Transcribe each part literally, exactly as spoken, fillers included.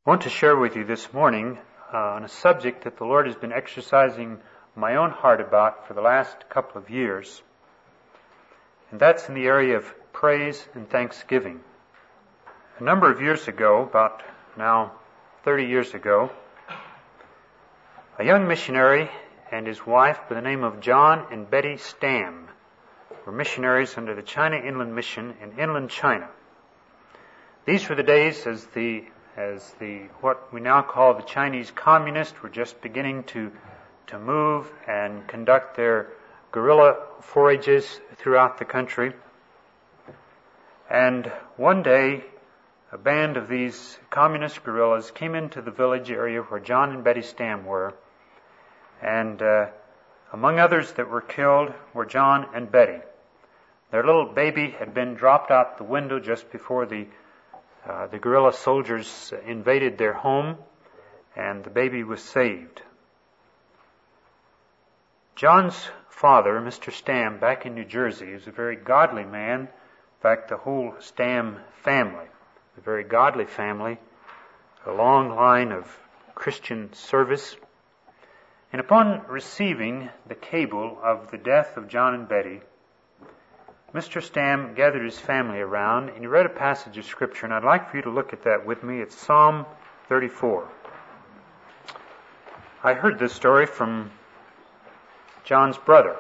I want to share with you this morning uh, on a subject that the Lord has been exercising my own heart about for the last couple of years, and that's in the area of praise and thanksgiving. A number of years ago, about now thirty years ago, a young missionary and his wife by the name of John and Betty Stam were missionaries under the China Inland Mission in inland China. These were the days as the as the what we now call the Chinese communists were just beginning to to move and conduct their guerrilla forages throughout the country. And one day, a band of these communist guerrillas came into the village area where John and Betty Stam were, and uh, among others that were killed were John and Betty. Their little baby had been dropped out the window just before the Uh, the guerrilla soldiers invaded their home, and the baby was saved. John's father, Mister Stam, back in New Jersey, is a very godly man. In fact, the whole Stam family, a very godly family, a long line of Christian service. And upon receiving the cable of the death of John and Betty, Mister Stam gathered his family around, and he read a passage of Scripture, and I'd like for you to look at that with me. It's Psalm thirty-four. I heard this story from John's brother.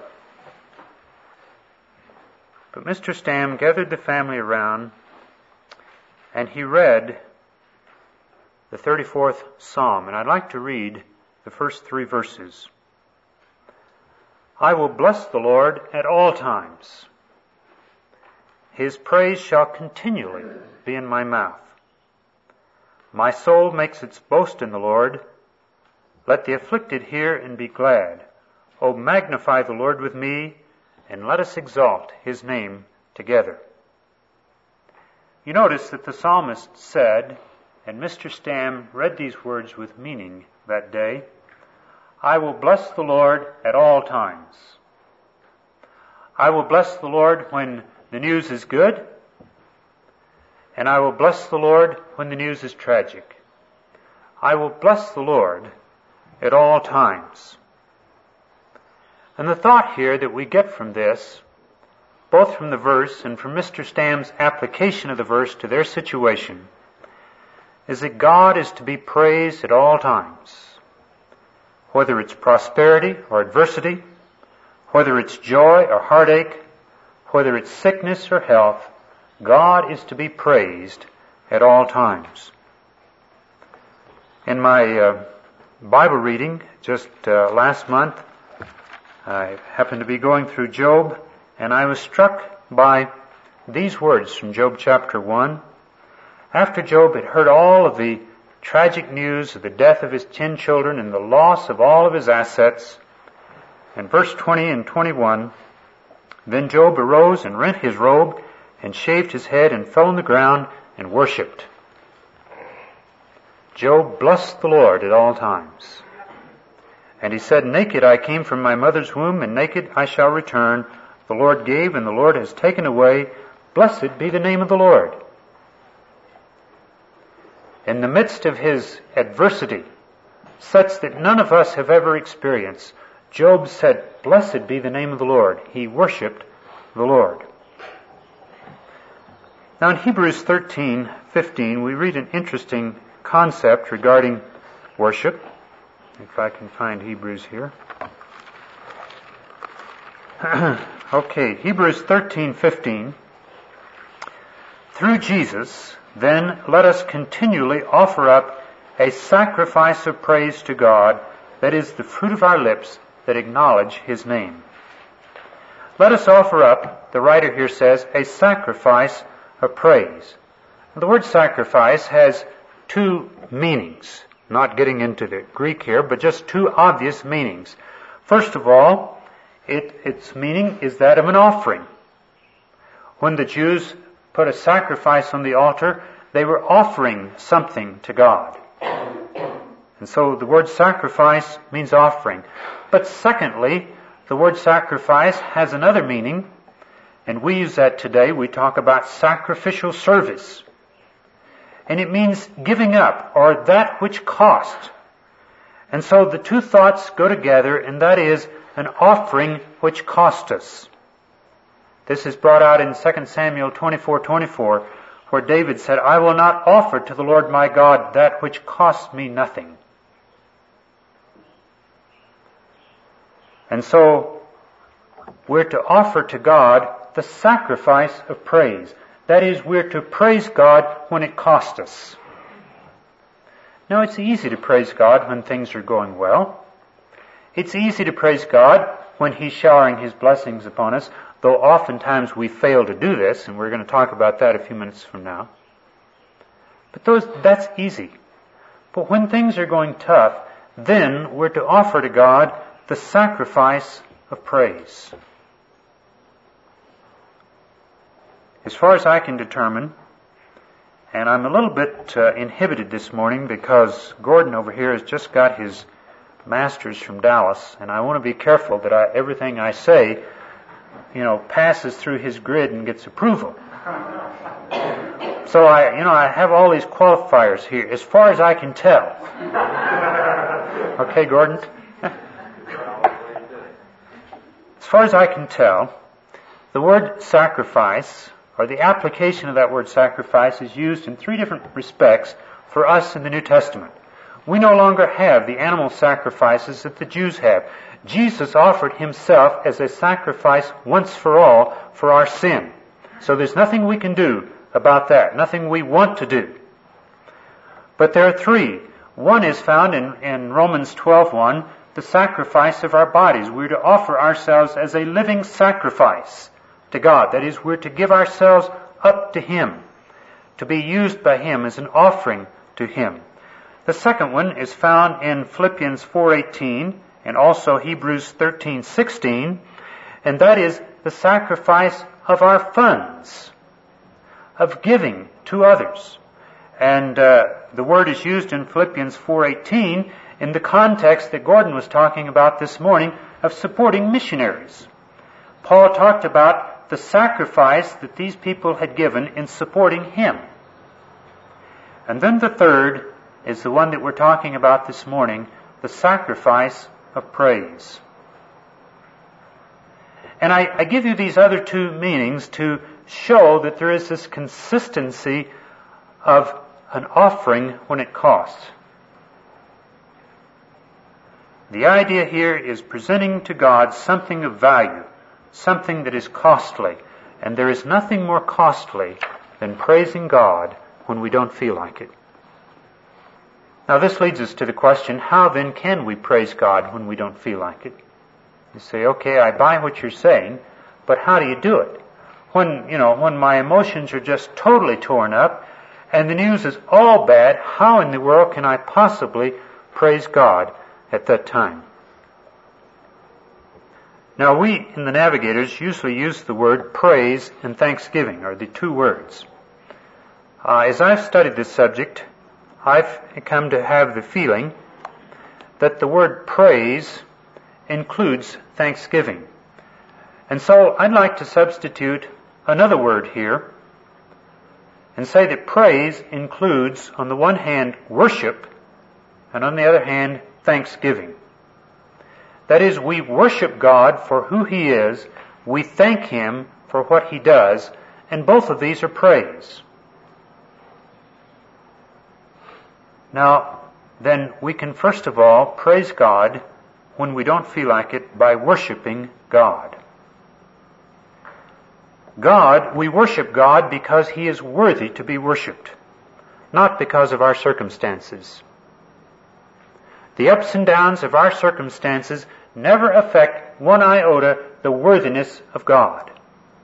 But Mister Stam gathered the family around, and he read the thirty-fourth Psalm, and I'd like to read the first three verses. I will bless the Lord at all times. His praise shall continually be in my mouth. My soul makes its boast in the Lord. Let the afflicted hear and be glad. O magnify the Lord with me, and let us exalt his name together. You notice that the psalmist said, and Mister Stam read these words with meaning that day, I will bless the Lord at all times. I will bless the Lord when the news is good, and I will bless the Lord when the news is tragic. I will bless the Lord at all times. And the thought here that we get from this, both from the verse and from Mister Stam's application of the verse to their situation, is that God is to be praised at all times. Whether it's prosperity or adversity, whether it's joy or heartache, whether it's sickness or health, God is to be praised at all times. In my uh, Bible reading just uh, last month, I happened to be going through Job, and I was struck by these words from Job chapter one. After Job had heard all of the tragic news of the death of his ten children and the loss of all of his assets, in verse twenty and twenty-one, then Job arose and rent his robe and shaved his head and fell on the ground and worshipped. Job blessed the Lord at all times. And he said, Naked I came from my mother's womb, and naked I shall return. The Lord gave, and the Lord has taken away. Blessed be the name of the Lord. In the midst of his adversity, such that none of us have ever experienced, Job said, Blessed be the name of the Lord. He worshipped the Lord. Now in Hebrews thirteen fifteen, we read an interesting concept regarding worship. If I can find Hebrews here. Okay, Hebrews thirteen fifteen. Through Jesus, then, let us continually offer up a sacrifice of praise to God, that is the fruit of our lips, that acknowledge his name. Let us offer up, the writer here says, a sacrifice of praise. The word sacrifice has two meanings. Not getting into the Greek here, but just two obvious meanings. First of all, it, its meaning is that of an offering. When the Jews put a sacrifice on the altar, they were offering something to God. And so the word sacrifice means offering. But secondly, the word sacrifice has another meaning, and we use that today. We talk about sacrificial service. and it means giving up, or that which cost. And so the two thoughts go together, and that is an offering which cost us. This is brought out in Second Samuel twenty-four twenty-four, where David said, I will not offer to the Lord my God that which cost me nothing. And so we're to offer to God the sacrifice of praise. That is, we're to praise God when it costs us. Now, it's easy to praise God when things are going well. It's easy to praise God when He's showering His blessings upon us, though oftentimes we fail to do this, and we're going to talk about that a few minutes from now. But those, that's easy. But when things are going tough, then we're to offer to God the sacrifice of praise. As far as I can determine, and I'm a little bit uh, inhibited this morning because Gordon over here has just got his master's from Dallas, and I want to be careful that I, everything I say, you know, passes through his grid and gets approval. So I, you know, I have all these qualifiers here, as far as I can tell. Okay, Gordon? As far as I can tell, the word sacrifice, or the application of that word sacrifice, is used in three different respects for us in the New Testament. We no longer have the animal sacrifices that the Jews have. Jesus offered Himself as a sacrifice once for all for our sin. So there's nothing we can do about that, nothing we want to do. But there are three. One is found in, in Romans twelve one, the sacrifice of our bodies. We're to offer ourselves as a living sacrifice to God. That is, we're to give ourselves up to Him, to be used by Him as an offering to Him. The second one is found in Philippians four eighteen and also Hebrews thirteen sixteen, and that is the sacrifice of our funds, of giving to others. And uh, the word is used in Philippians four eighteen in the context that Gordon was talking about this morning of supporting missionaries. Paul talked about the sacrifice that these people had given in supporting him. And then the third is the one that we're talking about this morning, the sacrifice of praise. And I, I give you these other two meanings to show that there is this consistency of an offering when it costs. The idea here is presenting to God something of value, something that is costly. And there is nothing more costly than praising God when we don't feel like it. Now this leads us to the question, how then can we praise God when we don't feel like it? You say, okay, I buy what you're saying, but how do you do it? When, you know, when my emotions are just totally torn up and the news is all bad, how in the world can I possibly praise God at that time? Now we in the Navigators usually use the word praise and thanksgiving, or the two words. Uh, as I've studied this subject, I've come to have the feeling that the word praise includes thanksgiving. And so I'd like to substitute another word here and say that praise includes, on the one hand, worship, and on the other hand, thanksgiving. That is, we worship God for who He is, we thank Him for what He does, and both of these are praise. Now, then we can first of all praise God when we don't feel like it by worshiping God. God, we worship God because He is worthy to be worshipped, not because of our circumstances. The ups and downs of our circumstances never affect one iota the worthiness of God.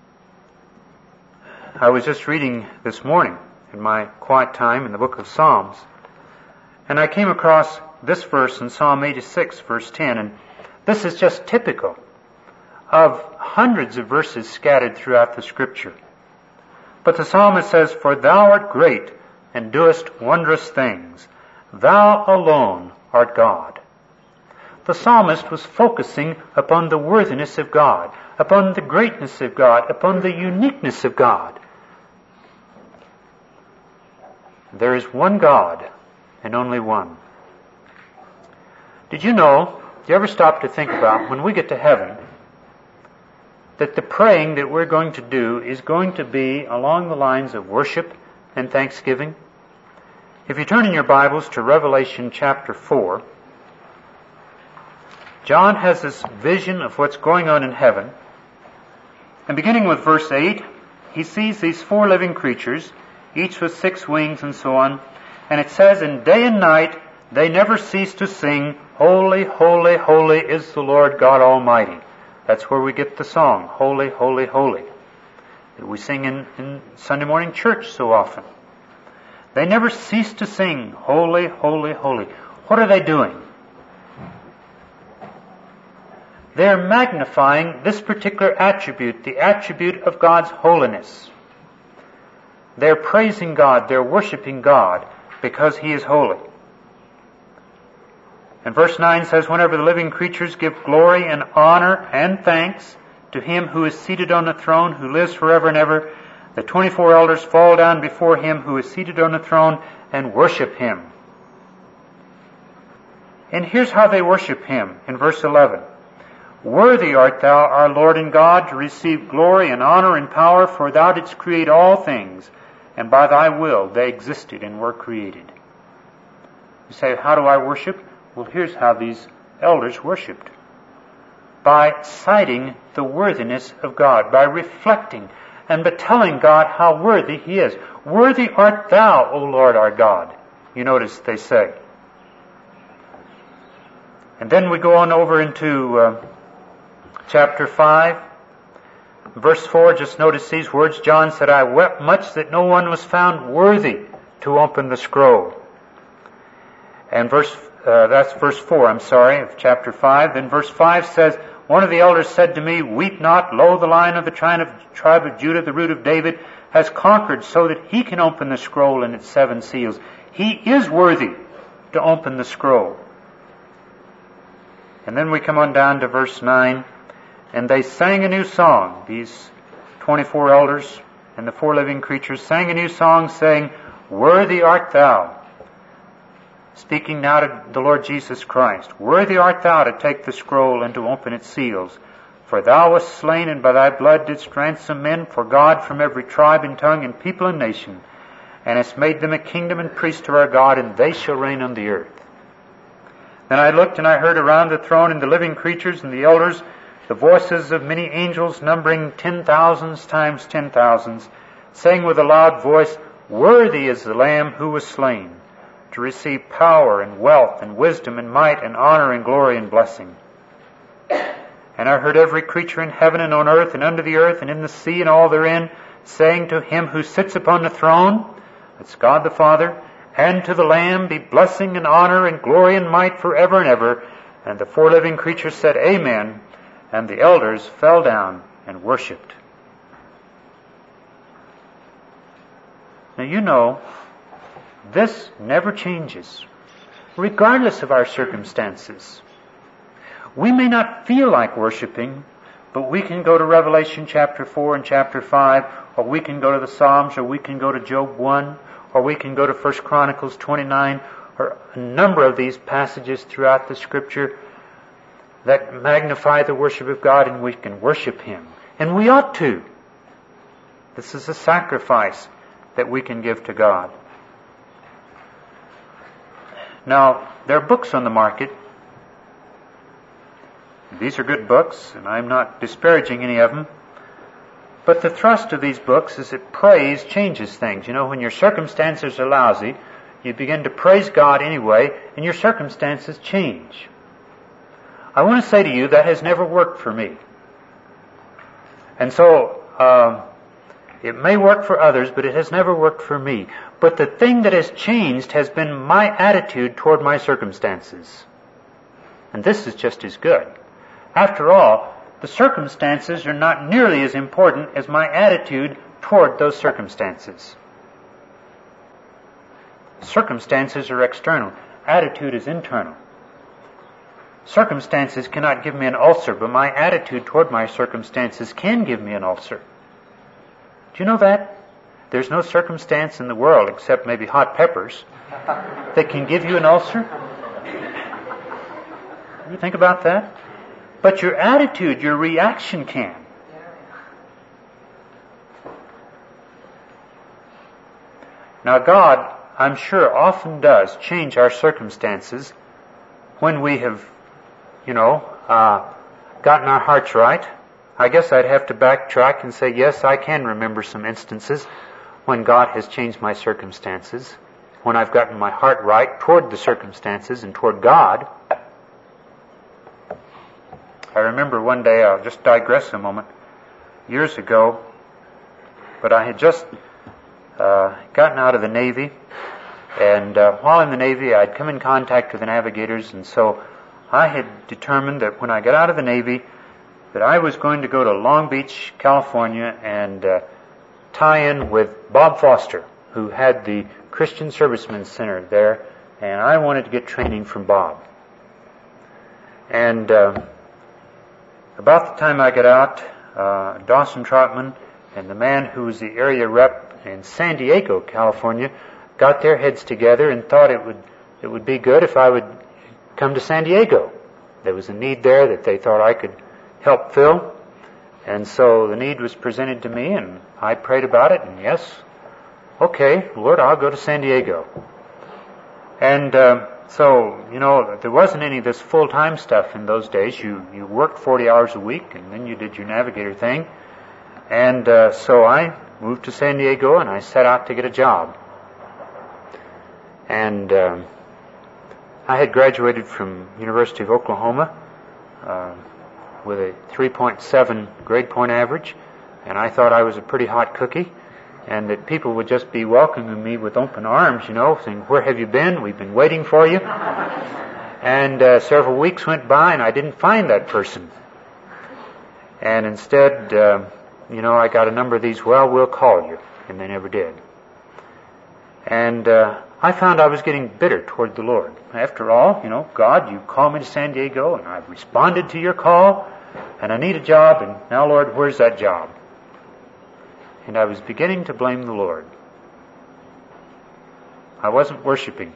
I was just reading this morning in my quiet time in the book of Psalms, and I came across this verse in Psalm eighty-six, verse ten, and this is just typical of hundreds of verses scattered throughout the Scripture. But the psalmist says, "For thou art great, and doest wondrous things. Thou alone art God." The psalmist was focusing upon the worthiness of God, upon the greatness of God, upon the uniqueness of God. There is one God and only one. Did you know, do you ever stop to think about when we get to heaven, that the praying that we're going to do is going to be along the lines of worship and thanksgiving? If you turn in your Bibles to Revelation chapter four, John has this vision of what's going on in heaven. And beginning with verse eight, he sees these four living creatures, each with six wings and so on. And it says, "And day and night they never cease to sing, Holy, holy, holy is the Lord God Almighty." That's where we get the song, Holy, holy, holy, that we sing in, in Sunday morning church so often. They never cease to sing, Holy, holy, holy. What are they doing? They're magnifying this particular attribute, the attribute of God's holiness. They're praising God, they're worshiping God because He is holy. And verse nine says, "Whenever the living creatures give glory and honor and thanks to Him who is seated on the throne, who lives forever and ever, the twenty-four elders fall down before Him who is seated on the throne and worship Him." And here's how they worship Him in verse eleven. "Worthy art Thou, our Lord and God, to receive glory and honor and power, for Thou didst create all things, and by Thy will they existed and were created." You say, how do I worship? Well, here's how these elders worshipped. By citing the worthiness of God, by reflecting and by telling God how worthy He is. "Worthy art Thou, O Lord our God." You notice they say. And then we go on over into uh, chapter five. Verse four, just notice these words. John said, "I wept much that no one was found worthy to open the scroll." And verse Uh, that's verse four, I'm sorry, of chapter five. Then verse five says, "One of the elders said to me, Weep not, lo, the Lion of the tribe of, tribe of Judah, the root of David, has conquered so that He can open the scroll and its seven seals. He is worthy to open the scroll." And then we come on down to verse nine. "And they sang a new song," these twenty-four elders and the four living creatures sang a new song, saying, "Worthy art Thou," speaking now to the Lord Jesus Christ, "Worthy art Thou to take the scroll and to open its seals. For Thou wast slain, and by Thy blood didst ransom men for God from every tribe and tongue and people and nation, and hast made them a kingdom and priests to our God, and they shall reign on the earth." Then I looked, and I heard around the throne and the living creatures and the elders the voices of many angels, numbering ten thousands times ten thousands, saying with a loud voice, "Worthy is the Lamb who was slain, to receive power and wealth and wisdom and might and honor and glory and blessing." And I heard every creature in heaven and on earth and under the earth and in the sea and all therein, saying to Him who sits upon the throne, that's God the Father, and to the Lamb be blessing and honor and glory and might forever and ever. And the four living creatures said, Amen. And the elders fell down and worshipped. Now you know, this never changes, regardless of our circumstances. We may not feel like worshiping, but we can go to Revelation chapter four and chapter five, or we can go to the Psalms, or we can go to Job one, or we can go to First Chronicles twenty-nine, or a number of these passages throughout the Scripture that magnify the worship of God, and we can worship Him. And we ought to. This is a sacrifice that we can give to God. Now, there are books on the market. These are good books, and I'm not disparaging any of them. But the thrust of these books is that praise changes things. You know, when your circumstances are lousy, you begin to praise God anyway, and your circumstances change. I want to say to you, that has never worked for me. And so, um, it may work for others, but it has never worked for me. But the thing that has changed has been my attitude toward my circumstances. And this is just as good. After all, the circumstances are not nearly as important as my attitude toward those circumstances. Circumstances are external. Attitude is internal. Circumstances cannot give me an ulcer, but my attitude toward my circumstances can give me an ulcer. Do you know that? there's no circumstance in the world, except maybe hot peppers, that can give you an ulcer. You think about that? But your attitude, your reaction can. Now God, I'm sure, often does change our circumstances when we have, you know, uh, gotten our hearts right. I guess I'd have to backtrack and say, yes, I can remember some instances when God has changed my circumstances, when I've gotten my heart right toward the circumstances and toward God. I remember one day, I'll just digress a moment, years ago, but I had just uh, gotten out of the Navy, and uh, while in the Navy I'd come in contact with the navigators, and so I had determined that when I got out of the Navy that I was going to go to Long Beach, California, and uh, tie in with Bob Foster, who had the Christian Servicemen's Center there, and I wanted to get training from Bob. And uh, about the time I got out, uh, Dawson Trotman and the man who was the area rep in San Diego, California, got their heads together and thought it would it would be good if I would come to San Diego. There was a need there that they thought I could help fill, and so the need was presented to me, and I prayed about it, and yes, okay, Lord, I'll go to San Diego. And uh, so, you know, there wasn't any of this full-time stuff in those days. You you worked forty hours a week, and then you did your navigator thing. And uh, so I moved to San Diego, and I set out to get a job. And uh, I had graduated from University of Oklahoma uh, with a three point seven grade point average, and I thought I was a pretty hot cookie, and that people would just be welcoming me with open arms, you know, saying, "Where have you been? We've been waiting for you." And uh, several weeks went by, and I didn't find that person. And instead, uh, you know, I got a number of these, "Well, we'll call you," and they never did. And uh, I found I was getting bitter toward the Lord. After all, you know, God, you called me to San Diego, and I've responded to your call, and I need a job, and now, Lord, where's that job? And I was beginning to blame the Lord. I wasn't worshiping.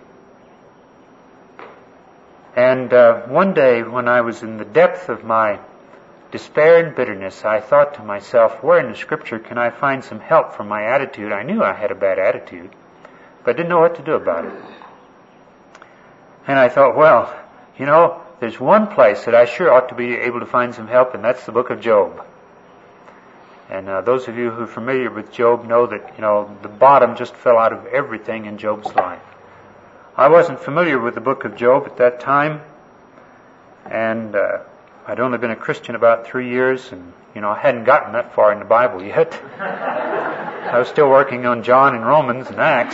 And uh, one day, when I was in the depth of my despair and bitterness, I thought to myself, where in the Scripture can I find some help for my attitude? I knew I had a bad attitude, but I didn't know what to do about it. And I thought, well, you know, there's one place that I sure ought to be able to find some help, and that's the book of Job. And uh, those of you who are familiar with Job know that, you know, the bottom just fell out of everything in Job's life. I wasn't familiar with the book of Job at that time, and uh, I'd only been a Christian about three years, and, you know, I hadn't gotten that far in the Bible yet. I was still working on John and Romans and Acts.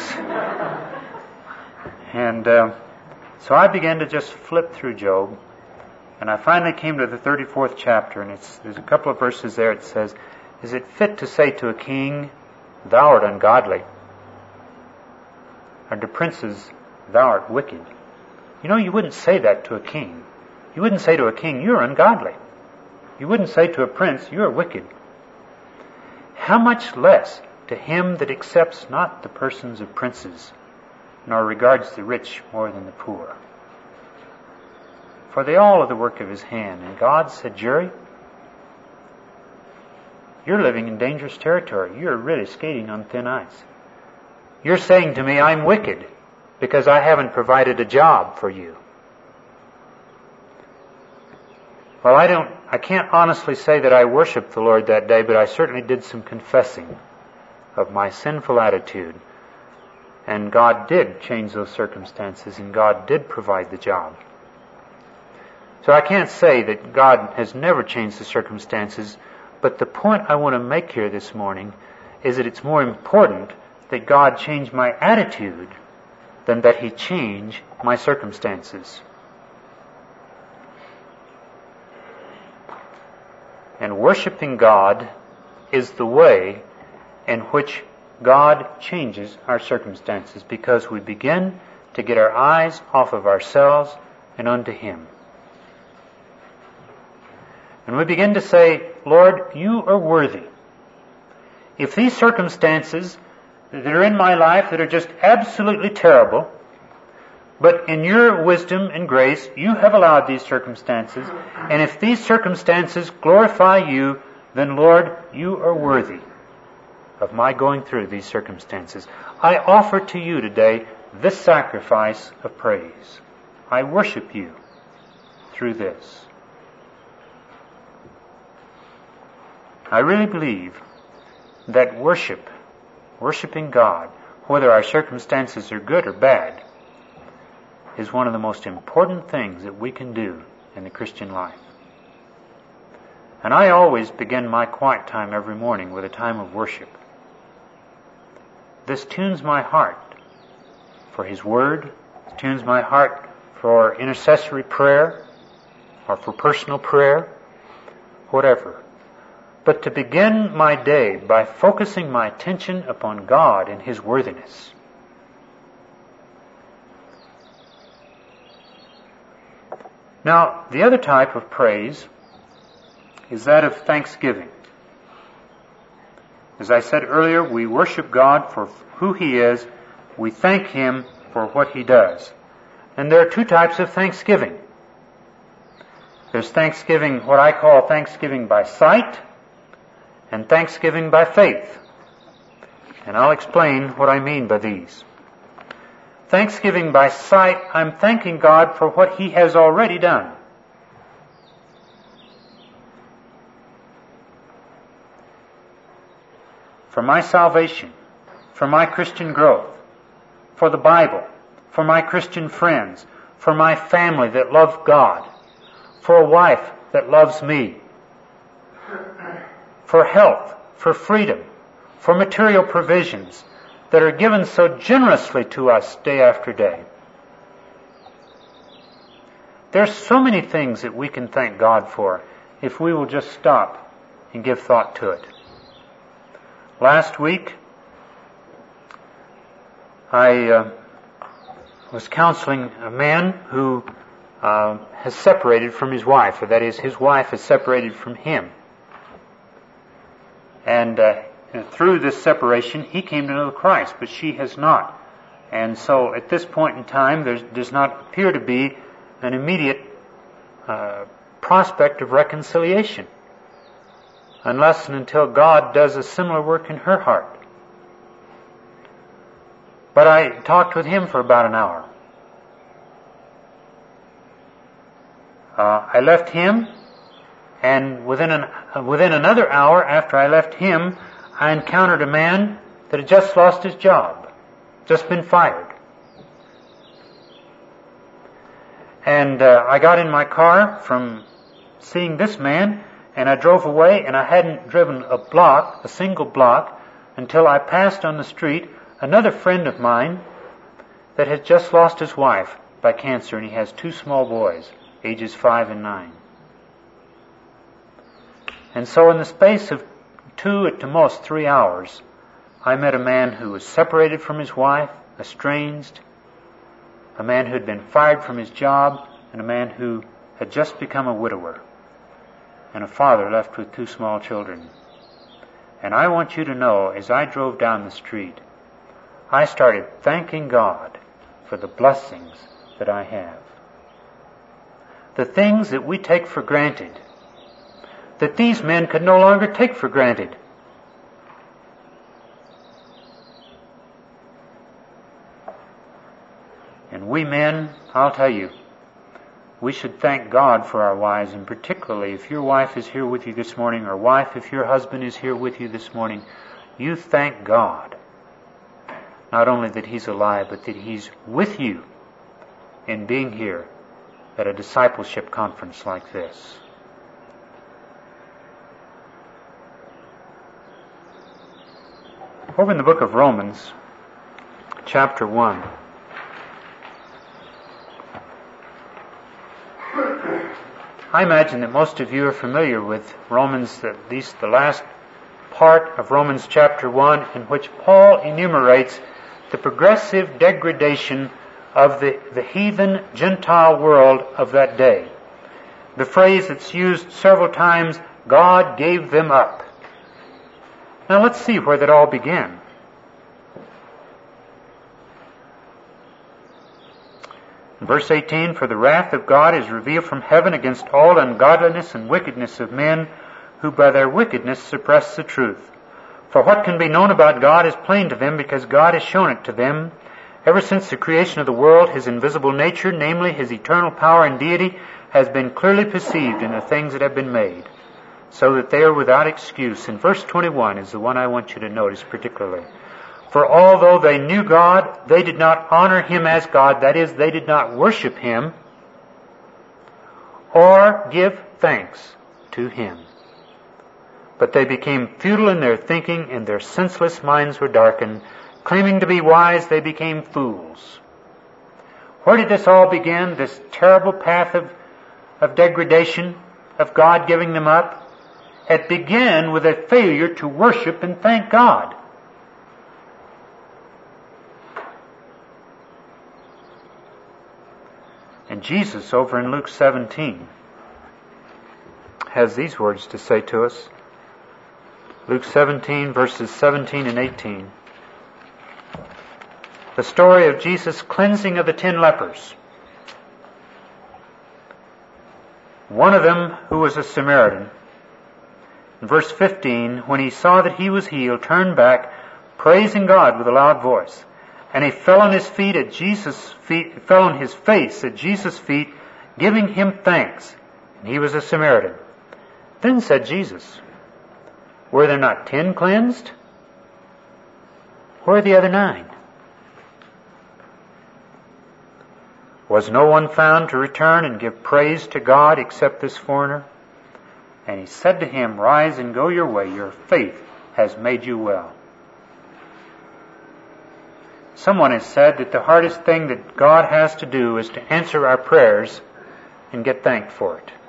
And uh, so I began to just flip through Job, and I finally came to the thirty-fourth chapter, and it's, there's a couple of verses there. It says, "Is it fit to say to a king, thou art ungodly, or to princes, thou art wicked?" You know, you wouldn't say that to a king. You wouldn't say to a king, "You're ungodly." You wouldn't say to a prince, "You're wicked." How much less to him that accepts not the persons of princes, nor regards the rich more than the poor. For they all are the work of his hand. And God said, "Jerry, you're living in dangerous territory. You're really skating on thin ice. You're saying to me, I'm wicked because I haven't provided a job for you." Well, I don't, I can't honestly say that I worshiped the Lord that day, but I certainly did some confessing of my sinful attitude. And God did change those circumstances, and God did provide the job. So I can't say that God has never changed the circumstances, but the point I want to make here this morning is that it's more important that God change my attitude than that He change my circumstances. And worshiping God is the way in which God changes our circumstances, because we begin to get our eyes off of ourselves and onto Him. And we begin to say, "Lord, you are worthy. If these circumstances that are in my life that are just absolutely terrible, but in your wisdom and grace, you have allowed these circumstances, and if these circumstances glorify you, then Lord, you are worthy of my going through these circumstances. I offer to you today this sacrifice of praise. I worship you through this. I really believe that worship, worshiping God, whether our circumstances are good or bad, is one of the most important things that we can do in the Christian life. And I always begin my quiet time every morning with a time of worship. This tunes my heart for His Word, tunes my heart for intercessory prayer, or for personal prayer, whatever. But to begin my day by focusing my attention upon God and His worthiness. Now, the other type of praise is that of thanksgiving. As I said earlier, we worship God for who He is. We thank Him for what He does. And there are two types of thanksgiving. There's thanksgiving, what I call thanksgiving by sight, and thanksgiving by faith. And I'll explain what I mean by these. Thanksgiving by sight, I'm thanking God for what He has already done. For my salvation, for my Christian growth, for the Bible, for my Christian friends, for my family that love God, for a wife that loves me, for health, for freedom, for material provisions that are given so generously to us day after day. There's so many things that we can thank God for if we will just stop and give thought to it. Last week, I uh, was counseling a man who uh, has separated from his wife, or that is, his wife has separated from him. And uh, through this separation, he came to know Christ, but she has not. And so at this point in time, there does not appear to be an immediate uh, prospect of reconciliation, unless and until God does a similar work in her heart. But I talked with him for about an hour. Uh, I left him, and within an, uh, within another hour after I left him, I encountered a man that had just lost his job, just been fired. And uh, I got in my car from seeing this man, and I drove away, and I hadn't driven a block, a single block, until I passed on the street another friend of mine that had just lost his wife by cancer, and he has two small boys, ages five and nine. And so in the space of two, at the most three hours, I met a man who was separated from his wife, estranged, a man who had been fired from his job, and a man who had just become a widower, and a father left with two small children. And I want you to know, as I drove down the street, I started thanking God for the blessings that I have. The things that we take for granted, that these men could no longer take for granted. And we men, I'll tell you, we should thank God for our wives, and particularly if your wife is here with you this morning, or wife, if your husband is here with you this morning, you thank God. Not only that He's alive, but that He's with you in being here at a discipleship conference like this. Over in the book of Romans, chapter one, I imagine that most of you are familiar with Romans, at least the last part of Romans chapter one, in which Paul enumerates the progressive degradation of the, the heathen Gentile world of that day. The phrase that's used several times, God gave them up. Now let's see where that all began. Verse eighteen, for the wrath of God is revealed from heaven against all ungodliness and wickedness of men, who by their wickedness suppress the truth. For what can be known about God is plain to them, because God has shown it to them. Ever since the creation of the world, His invisible nature, namely His eternal power and deity, has been clearly perceived in the things that have been made, so that they are without excuse. And verse twenty-one is the one I want you to notice particularly. For although they knew God, they did not honor Him as God, that is, they did not worship Him or give thanks to Him. But they became futile in their thinking, and their senseless minds were darkened. Claiming to be wise, they became fools. Where did this all begin, this terrible path of, of degradation, of God giving them up? It began with a failure to worship and thank God. And Jesus, over in Luke seventeen, has these words to say to us. Luke seventeen, verses seventeen and eighteen. The story of Jesus' cleansing of the ten lepers. One of them, who was a Samaritan, in verse fifteen, when he saw that he was healed, turned back, praising God with a loud voice. And he fell on his feet at Jesus' feet, fell on his face at Jesus' feet, giving Him thanks. And he was a Samaritan. Then said Jesus, were there not ten cleansed? Where are the other nine? Was no one found to return and give praise to God except this foreigner? And He said to him, rise and go your way, your faith has made you well. Someone has said that the hardest thing that God has to do is to answer our prayers and get thanked for it.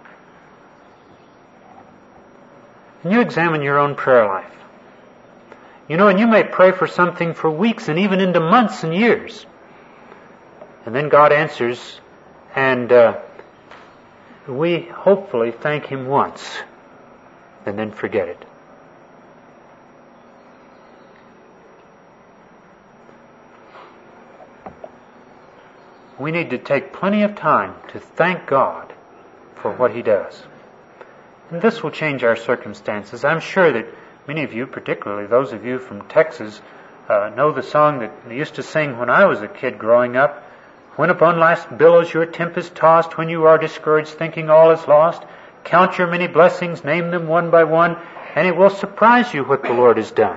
And you examine your own prayer life. You know, and you may pray for something for weeks and even into months and years. And then God answers, and uh, we hopefully thank Him once and then forget it. We need to take plenty of time to thank God for what He does. And this will change our circumstances. I'm sure that many of you, particularly those of you from Texas, uh, know the song that they used to sing when I was a kid growing up. When upon life's billows your tempest tossed, when you are discouraged, thinking all is lost, count your many blessings, name them one by one, and it will surprise you what the Lord has done.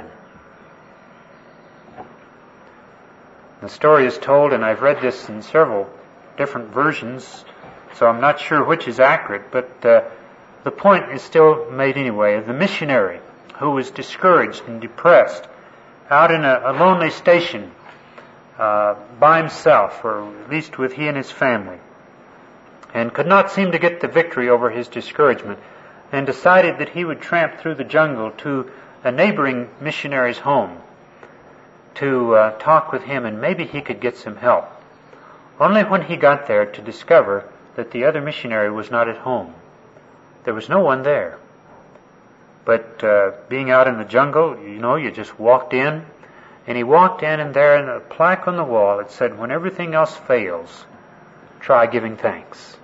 The story is told, and I've read this in several different versions, so I'm not sure which is accurate, but uh, the point is still made anyway, of the missionary who was discouraged and depressed out in a, a lonely station uh, by himself, or at least with he and his family, and could not seem to get the victory over his discouragement, and decided that he would tramp through the jungle to a neighboring missionary's home to uh, talk with him, and maybe he could get some help. Only when he got there to discover that the other missionary was not at home. There was no one there. But uh, being out in the jungle, you know, you just walked in, and he walked in, and there in a plaque on the wall it said, when everything else fails, try giving thanks.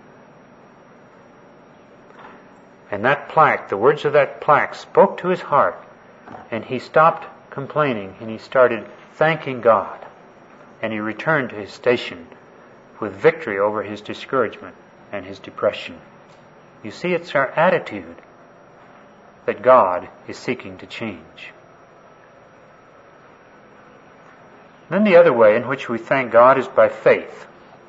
And that plaque, the words of that plaque spoke to his heart, and he stopped complaining, and he started thanking God, and he returned to his station with victory over his discouragement and his depression. You see, it's our attitude that God is seeking to change. Then the other way in which we thank God is by faith.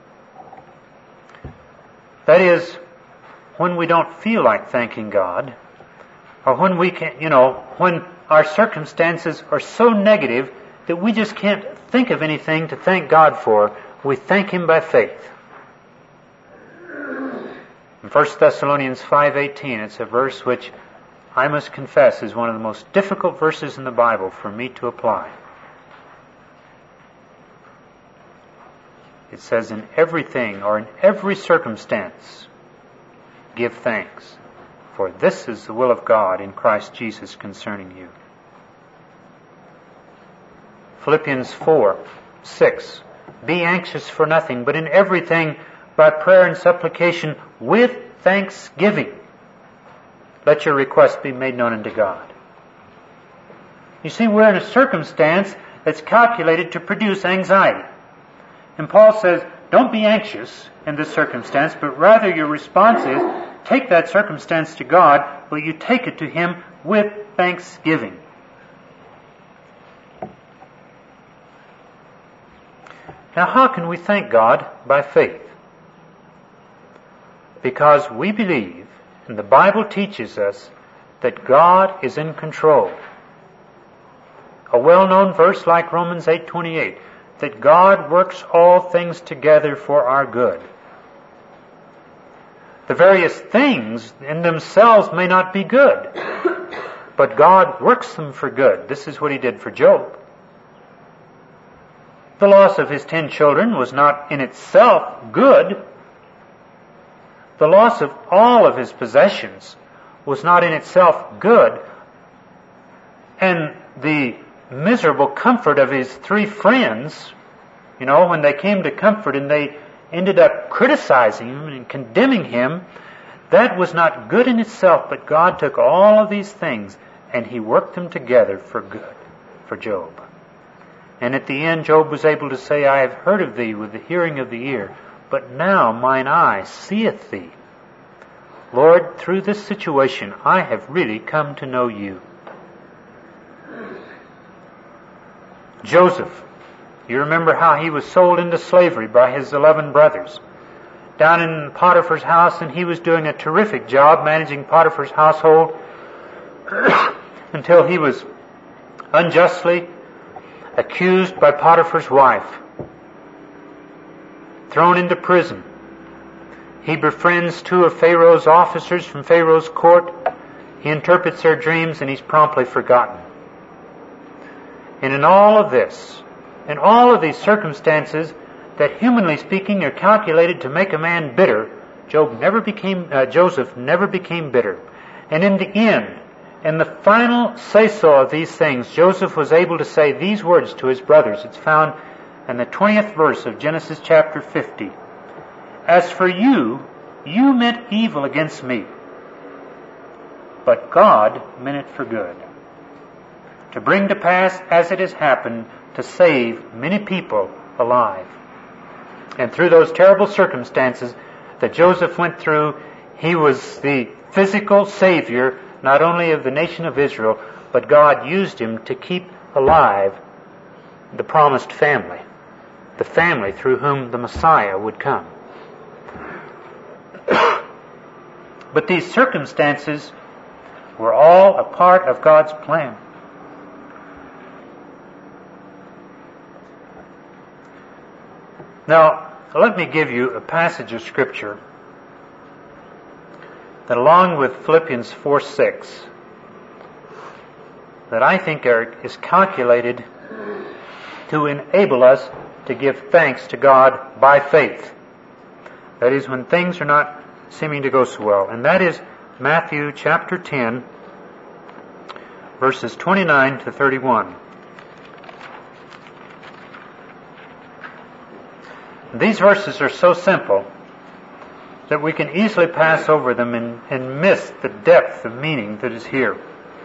That is, when we don't feel like thanking God, or when we can, you know, when our circumstances are so negative that we just can't think of anything to thank God for, we thank Him by faith. In First Thessalonians five eighteen, it's a verse which I must confess is one of the most difficult verses in the Bible for me to apply. It says, in everything or in every circumstance, give thanks, for this is the will of God in Christ Jesus concerning you. Philippians four six be anxious for nothing, but in everything by prayer and supplication with thanksgiving, let your requests be made known unto God. You see, we're in a circumstance that's calculated to produce anxiety. And Paul says, don't be anxious in this circumstance, but rather your response is, take that circumstance to God, but you take it to Him with thanksgiving. Now, how can we thank God? By faith. Because we believe, and the Bible teaches us, that God is in control. A well-known verse like Romans eight twenty-eight, that God works all things together for our good. The various things in themselves may not be good, but God works them for good. This is what He did for Job. The loss of his ten children was not in itself good. The loss of all of his possessions was not in itself good. And the miserable comfort of his three friends, you know, when they came to comfort and they ended up criticizing him and condemning him, that was not good in itself, but God took all of these things and He worked them together for good for Job. And at the end, Job was able to say, I have heard of thee with the hearing of the ear, but now mine eye seeth thee. Lord, through this situation, I have really come to know you. Joseph, you remember how he was sold into slavery by his eleven brothers. Down in Potiphar's house, and he was doing a terrific job managing Potiphar's household until he was unjustly accused by Potiphar's wife, thrown into prison. He befriends two of Pharaoh's officers from Pharaoh's court. He interprets their dreams, and he's promptly forgotten. And in all of this, in all of these circumstances that humanly speaking are calculated to make a man bitter, Job never became, uh, Joseph never became bitter. And in the end, in the final say-so of these things, Joseph was able to say these words to his brothers. It's found in the twentieth verse of Genesis chapter fifty. As for you, you meant evil against me, but God meant it for good, to bring to pass as it has happened, to save many people alive. And through those terrible circumstances that Joseph went through, he was the physical savior not only of the nation of Israel, but God used him to keep alive the promised family, the family through whom the Messiah would come. But these circumstances were all a part of God's plan. Now, let me give you a passage of Scripture that, along with Philippians four six, that I think are, is calculated to enable us to give thanks to God by faith. That is, when things are not seeming to go so well. And that is Matthew chapter ten, verses twenty-nine to thirty-one. These verses are so simple that we can easily pass over them and, and miss the depth of meaning that is here.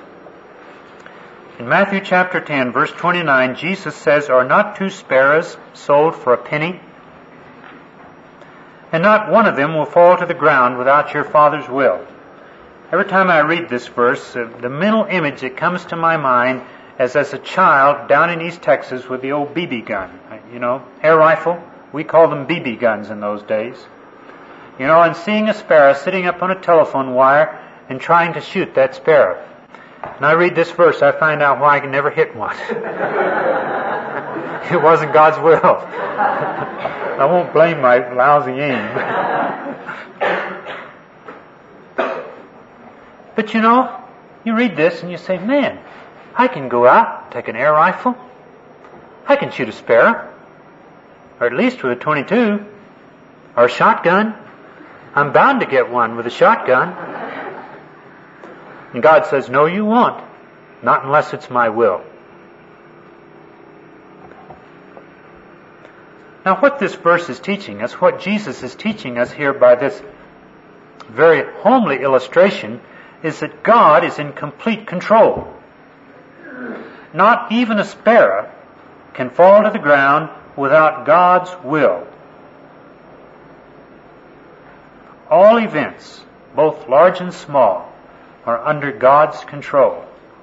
In Matthew chapter ten, verse twenty-nine, Jesus says, Are not two sparrows sold for a penny? And not one of them will fall to the ground without your Father's will. Every time I read this verse, uh, the mental image that comes to my mind is as a child down in East Texas with the old B B gun. You know, air rifle. We called them B B guns in those days. You know, and seeing a sparrow sitting up on a telephone wire and trying to shoot that sparrow. And I read this verse, I find out why I can never hit one. It wasn't God's will. I won't blame my lousy aim. But you know, you read this and you say, man, I can go out, take an air rifle. I can shoot a sparrow. Or at least with a twenty-two. Or a shotgun. I'm bound to get one with a shotgun. And God says, no, you won't. Not unless it's my will. Now what this verse is teaching us, what Jesus is teaching us here by this very homely illustration, is that God is in complete control. Not even a sparrow can fall to the ground without God's will. All events, both large and small, are under God's control.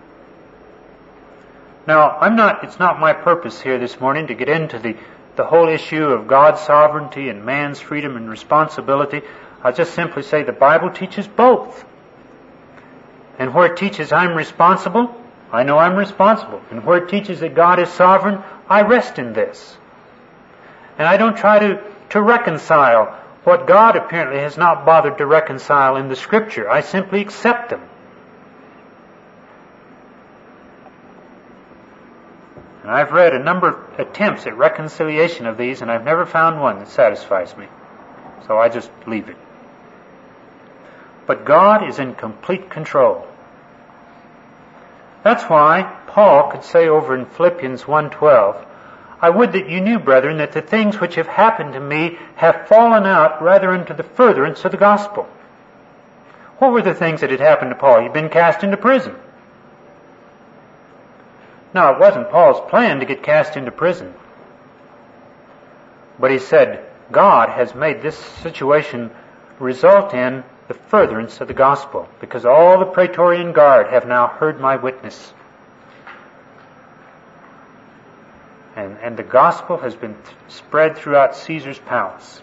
Now, I'm not, it's not my purpose here this morning to get into the, the whole issue of God's sovereignty and man's freedom and responsibility. I'll just simply say the Bible teaches both. And where it teaches I'm responsible, I know I'm responsible. And where it teaches that God is sovereign, I rest in this. And I don't try to, to reconcile what God apparently has not bothered to reconcile in the Scripture. I simply accept them. And I've read a number of attempts at reconciliation of these, and I've never found one that satisfies me. So I just leave it. But God is in complete control. That's why Paul could say over in Philippians one twelve, I would that you knew, brethren, that the things which have happened to me have fallen out rather into the furtherance of the gospel. What were the things that had happened to Paul? He'd been cast into prison. Now, it wasn't Paul's plan to get cast into prison. But he said, God has made this situation result in the furtherance of the gospel, because all the Praetorian Guard have now heard my witness. And, and the gospel has been th- spread throughout Caesar's palace.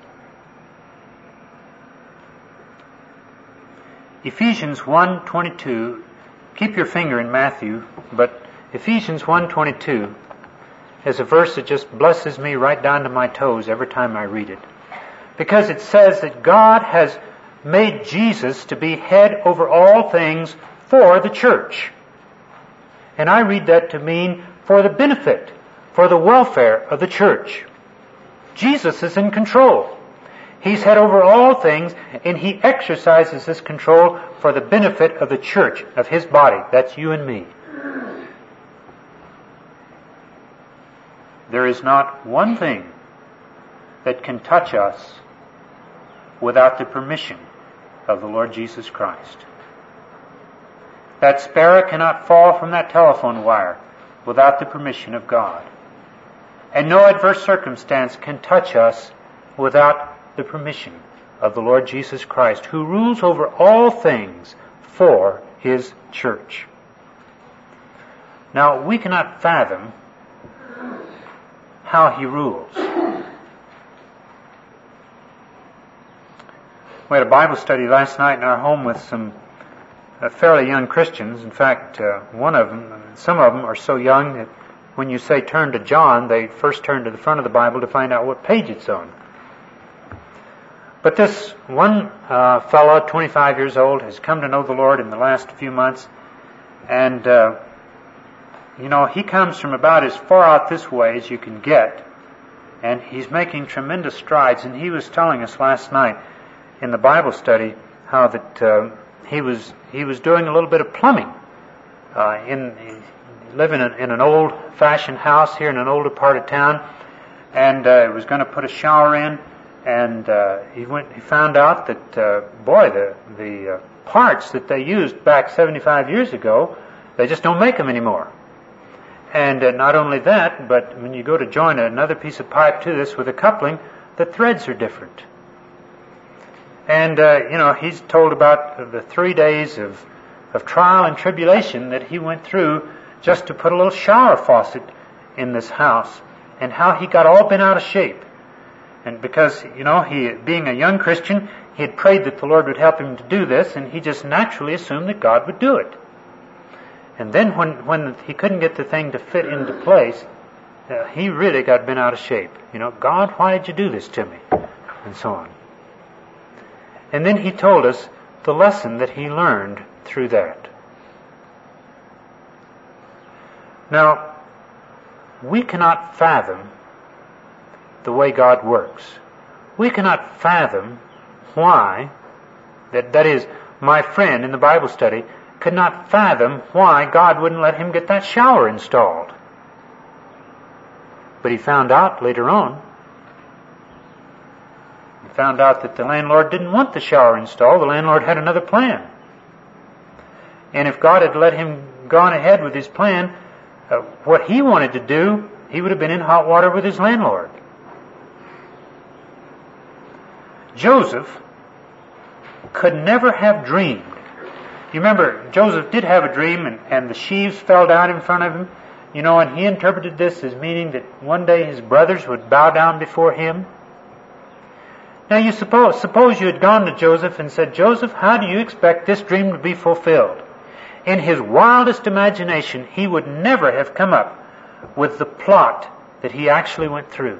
Ephesians one twenty-two, keep your finger in Matthew, but Ephesians one twenty-two is a verse that just blesses me right down to my toes every time I read it. Because it says that God has made Jesus to be head over all things for the church. And I read that to mean for the benefit, for the welfare of the church. Jesus is in control. He's head over all things, and He exercises this control for the benefit of the church, of His body. That's you and me. There is not one thing that can touch us without the permission of the Lord Jesus Christ. That sparrow cannot fall from that telephone wire without the permission of God. And no adverse circumstance can touch us without the permission of the Lord Jesus Christ, who rules over all things for His church. Now, we cannot fathom how He rules. We had a Bible study last night in our home with some uh, fairly young Christians. In fact, uh, one of them, some of them are so young that when you say turn to John, they first turn to the front of the Bible to find out what page it's on. But this one uh, fellow, twenty-five years old, has come to know the Lord in the last few months. And, uh, you know, he comes from about as far out this way as you can get. And he's making tremendous strides. And he was telling us last night in the Bible study how that uh, he was he was doing a little bit of plumbing uh, in living in, in an old-fashioned house here in an older part of town, and uh, was going to put a shower in, and uh, he went. He found out that uh, boy, the the uh, parts that they used back seventy-five years ago, they just don't make them anymore. And uh, not only that, but when you go to join another piece of pipe to this with a coupling, the threads are different. And, uh, you know, he's told about the three days of, of trial and tribulation that he went through just to put a little shower faucet in this house, and how he got all bent out of shape. And because, you know, he, being a young Christian, he had prayed that the Lord would help him to do this, and he just naturally assumed that God would do it. And then when, when he couldn't get the thing to fit into place, uh, he really got bent out of shape. You know, God, why did you do this to me? And so on. And then he told us the lesson that he learned through that. Now, we cannot fathom the way God works. We cannot fathom why, that, that is, my friend in the Bible study could not fathom why God wouldn't let him get that shower installed. But he found out later on found out that the landlord didn't want the shower installed. The landlord had another plan. And if God had let him gone ahead with his plan, uh, what he wanted to do, he would have been in hot water with his landlord. Joseph could never have dreamed. You remember, Joseph did have a dream, and, and the sheaves fell down in front of him. You know, and he interpreted this as meaning that one day his brothers would bow down before him. Now you suppose, suppose you had gone to Joseph and said, Joseph, how do you expect this dream to be fulfilled? In his wildest imagination, he would never have come up with the plot that he actually went through.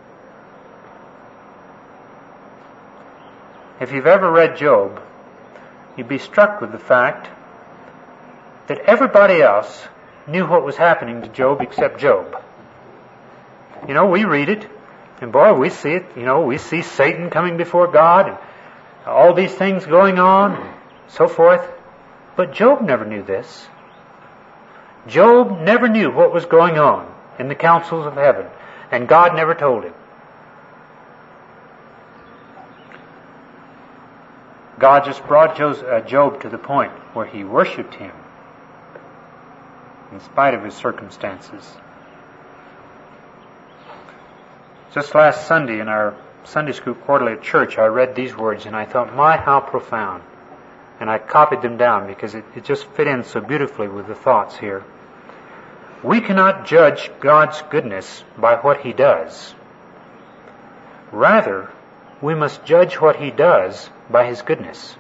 If you've ever read Job, you'd be struck with the fact that everybody else knew what was happening to Job except Job. You know, we read it, and boy, we see it. You know, we see Satan coming before God, and all these things going on, and so forth. But Job never knew this. Job never knew what was going on in the councils of heaven, and God never told him. God just brought Job to the point where he worshipped him in spite of his circumstances. Just last Sunday in our Sunday School quarterly at church, I read these words and I thought, my, how profound. And I copied them down because it, it just fit in so beautifully with the thoughts here. We cannot judge God's goodness by what He does. Rather, we must judge what He does by His goodness.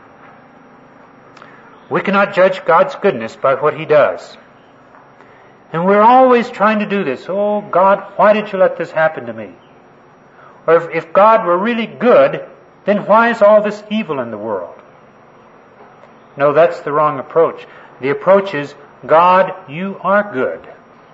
We cannot judge God's goodness by what He does. And we're always trying to do this. Oh, God, why did you let this happen to me? Or if, if God were really good, then why is all this evil in the world? No, that's the wrong approach. The approach is, God, you are good.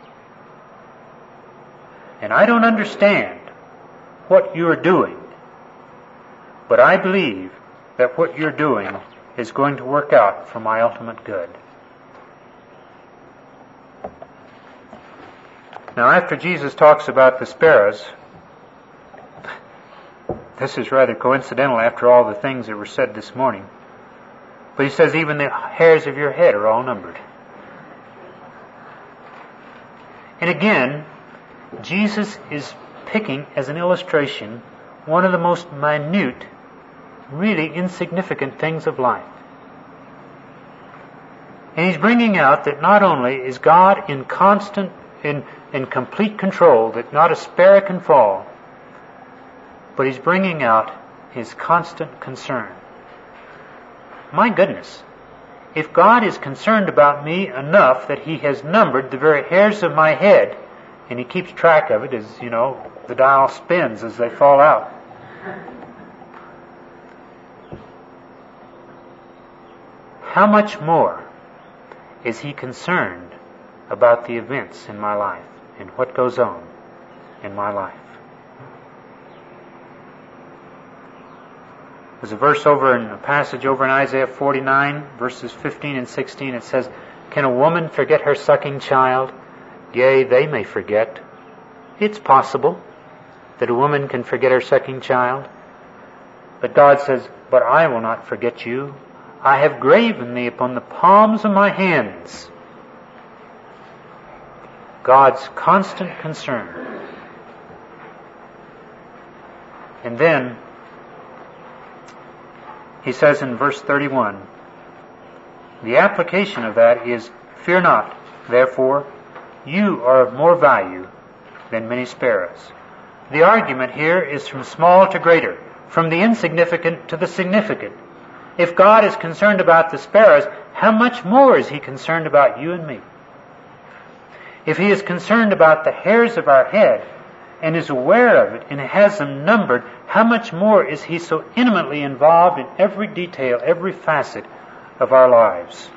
And I don't understand what you are doing, but I believe that what you're doing is going to work out for my ultimate good. Now, after Jesus talks about the sparrows, this is rather coincidental after all the things that were said this morning, but He says even the hairs of your head are all numbered. And again, Jesus is picking as an illustration one of the most minute, really insignificant things of life. And He's bringing out that not only is God in constant, in, in complete control, that not a sparrow can fall, but He's bringing out His constant concern. My goodness, if God is concerned about me enough that He has numbered the very hairs of my head, and He keeps track of it as, you know, the dial spins as they fall out, how much more is He concerned about the events in my life and what goes on in my life? There's a verse over in a passage over in Isaiah forty-nine, verses fifteen and sixteen. It says, can a woman forget her sucking child? Yea, they may forget. It's possible that a woman can forget her sucking child. But God says, but I will not forget you. I have graven thee upon the palms of my hands. God's constant concern. And then He says in verse thirty-one, the application of that is, fear not, therefore, you are of more value than many sparrows. The argument here is from small to greater, from the insignificant to the significant. If God is concerned about the sparrows, how much more is He concerned about you and me? If He is concerned about the hairs of our head and is aware of it and has them numbered, how much more is He so intimately involved in every detail, every facet of our lives?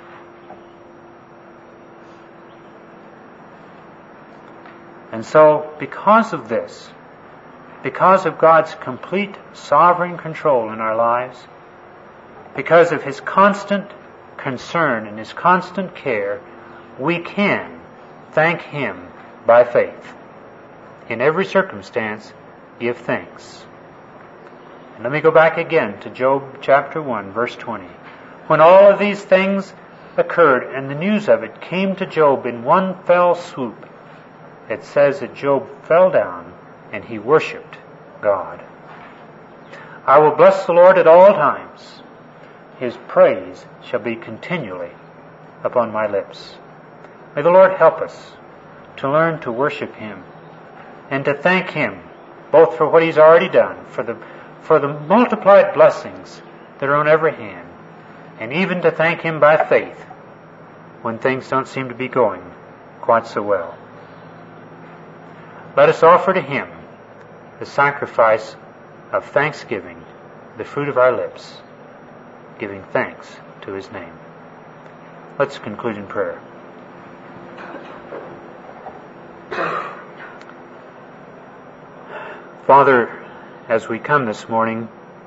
And so, because of this, because of God's complete sovereign control in our lives, because of His constant concern and His constant care, we can thank Him by faith. In every circumstance, give thanks. Let me go back again to Job chapter one, verse twenty. When all of these things occurred and the news of it came to Job in one fell swoop, it says that Job fell down and he worshipped God. I will bless the Lord at all times. His praise shall be continually upon my lips. May the Lord help us to learn to worship Him and to thank Him both for what He's already done, for the for the multiplied blessings that are on every hand, and even to thank Him by faith when things don't seem to be going quite so well. Let us offer to Him the sacrifice of thanksgiving, the fruit of our lips, giving thanks to His name. Let's conclude in prayer. Father, as we come this morning,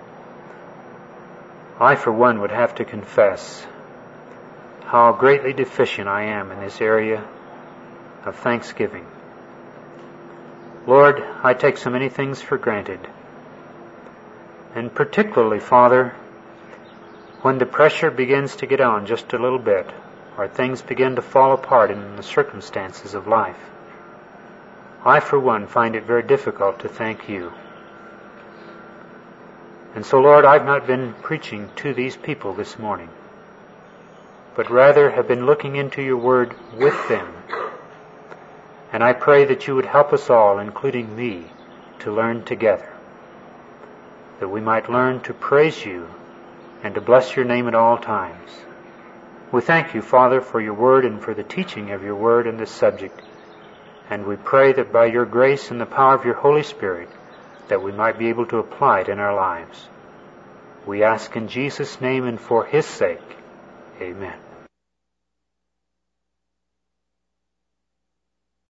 I for one would have to confess how greatly deficient I am in this area of thanksgiving. Lord, I take so many things for granted. And particularly, Father, when the pressure begins to get on just a little bit, or things begin to fall apart in the circumstances of life, I for one find it very difficult to thank You. And so, Lord, I've not been preaching to these people this morning, but rather have been looking into Your Word with them. And I pray that You would help us all, including me, to learn together, that we might learn to praise You and to bless Your name at all times. We thank You, Father, for Your Word and for the teaching of Your Word in this subject. And we pray that by Your grace and the power of Your Holy Spirit, that we might be able to apply it in our lives. We ask in Jesus' name and for His sake. Amen.